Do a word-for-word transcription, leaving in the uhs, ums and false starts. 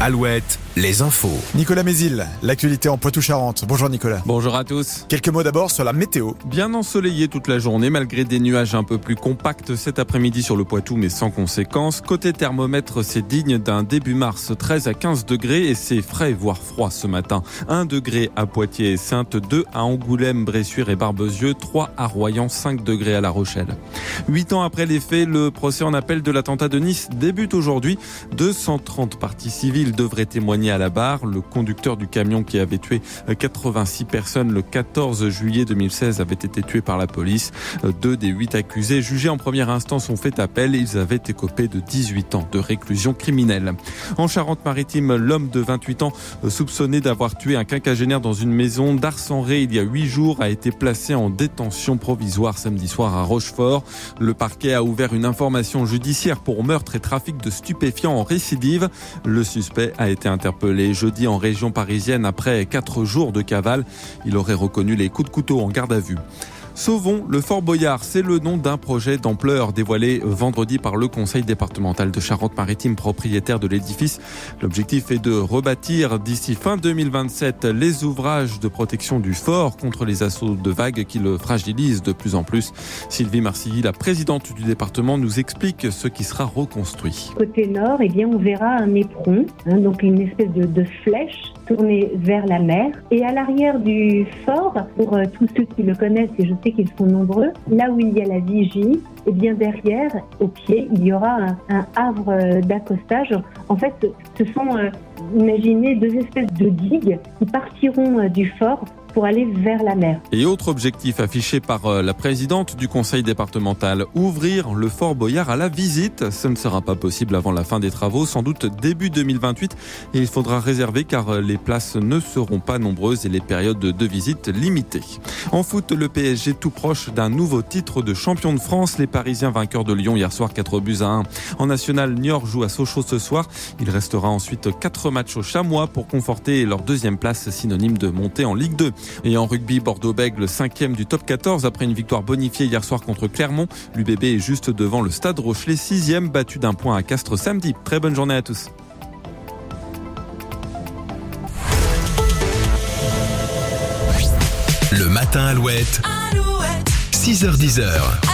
Alouette, les infos. Nicolas Mézil, l'actualité en Poitou-Charentes. Bonjour Nicolas. Bonjour à tous. Quelques mots d'abord sur la météo. Bien ensoleillé toute la journée, malgré des nuages un peu plus compacts cet après-midi sur le Poitou, mais sans conséquence. Côté thermomètre, c'est digne d'un début mars, treize à quinze degrés, et c'est frais, voire froid ce matin. un degré à Poitiers et Saintes, deux à Angoulême, Bressuire et Barbezieux, trois à Royan, cinq degrés à La Rochelle. Huit ans après les faits, le procès en appel de l'attentat de Nice débute aujourd'hui. deux cent trente parties civiles devraient témoigner à la barre. Le conducteur du camion qui avait tué quatre-vingt-six personnes le quatorze juillet deux mille seize avait été tué par la police. Deux des huit accusés jugés en première instance ont fait appel. Ils avaient écopé de dix-huit ans de réclusion criminelle. En Charente-Maritime, l'homme de vingt-huit ans soupçonné d'avoir tué un quinquagénaire dans une maison d'Arcenré il y a huit jours a été placé en détention provisoire samedi soir à Rochefort. Le parquet a ouvert une information judiciaire pour meurtre et trafic de stupéfiants en récidive. Le suspect a été interpellé jeudi en région parisienne après quatre jours de cavale. Il aurait reconnu les coups de couteau en garde à vue. Sauvons le Fort Boyard, c'est le nom d'un projet d'ampleur dévoilé vendredi par le conseil départemental de Charente-Maritime, propriétaire de l'édifice. L'objectif est de rebâtir d'ici fin deux mille vingt-sept les ouvrages de protection du fort contre les assauts de vagues qui le fragilisent de plus en plus. Sylvie Marcilly, la présidente du département, nous explique ce qui sera reconstruit. Côté nord, eh bien, on verra un éperon, hein, donc une espèce de, de flèche tournée vers la mer. Et à l'arrière du fort, pour euh, tous ceux qui le connaissent, et je sais qu'ils sont nombreux, là où il y a la vigie, et bien derrière, au pied, il y aura un, un havre d'accostage. En fait, ce sont, euh, imaginez, deux espèces de digues qui partiront euh, du fort pour aller vers la mer. Et autre objectif affiché par la présidente du conseil départemental, ouvrir le Fort Boyard à la visite. Ce ne sera pas possible avant la fin des travaux, sans doute début deux mille vingt-huit. Et il faudra réserver car les places ne seront pas nombreuses et les périodes de visite limitées. En foot, le P S G tout proche d'un nouveau titre de champion de France. Les Parisiens vainqueurs de Lyon hier soir, quatre buts à un. En national, Niort joue à Sochaux ce soir. Il restera ensuite quatre matchs au Chamois pour conforter leur deuxième place, synonyme de montée en Ligue deux. Et en rugby, Bordeaux-Bègles, cinquième du top quatorze après une victoire bonifiée hier soir contre Clermont. L'U B B est juste devant le Stade Rochelet, sixième, battu d'un point à Castres samedi. Très bonne journée à tous. Le matin Alouette, Alouette. six heures dix.